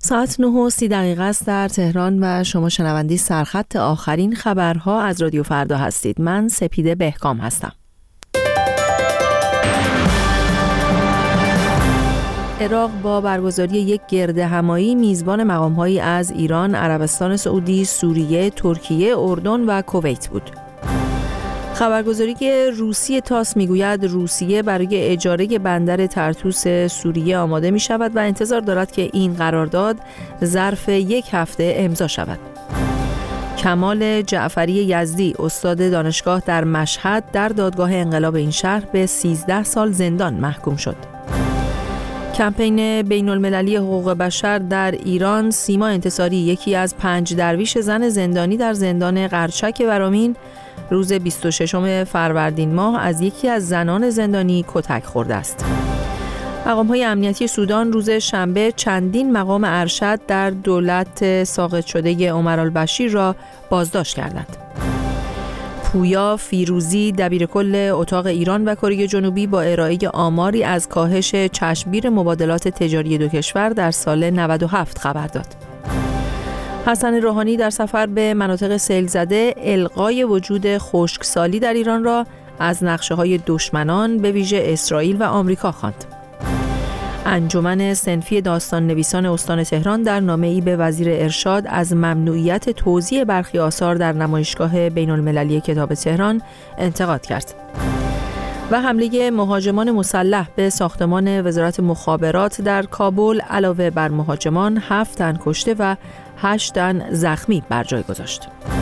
ساعت 9:30 است در تهران و شما شنونده سرخط آخرین خبرها از رادیو فردا هستید. من سپیده بهکام هستم. عراق با برگزاری یک گردهمایی میزبان مقام‌هایی از ایران، عربستان سعودی، سوریه، ترکیه، اردن و کویت بود. خبرگزاری که روسی تاس میگوید روسیه برای اجاره بندر طرطوس سوریه آماده می شود و انتظار دارد که این قرارداد ظرف یک هفته امضا شود. کمال جعفری یزدی، استاد دانشگاه در مشهد، در دادگاه انقلاب این شهر به 13 سال زندان محکوم شد. کمپین بین المللی حقوق بشر در ایران، سیما انتصاری، یکی از 5 درویش زن زندانی در زندان قرچک ورامین، روز 26 فروردین ماه از یکی از زنان زندانی کتک خورده است. مقام‌های امنیتی سودان روز شنبه چندین مقام ارشد در دولت ساقط شده عمر البشیر را بازداشت کردند. پویا فیروزی، دبیرکل اتاق ایران و کره جنوبی، با ارائه آماری از کاهش چشمگیر مبادلات تجاری دو کشور در سال 97 خبر داد. حسن روحانی در سفر به مناطق سیل زده الغای وجود خشکسالی در ایران را از نقشه‌های دشمنان به ویژه اسرائیل و آمریکا خواند. انجمن صنفی داستان نویسان استان تهران در نامه‌ای به وزیر ارشاد از ممنوعیت توزیع برخی آثار در نمایشگاه بین المللی کتاب تهران انتقاد کرد. و حمله مهاجمان مسلح به ساختمان وزارت مخابرات در کابل علاوه بر مهاجمان 7 تن کشته و 8 تن زخمی بر جای گذاشت.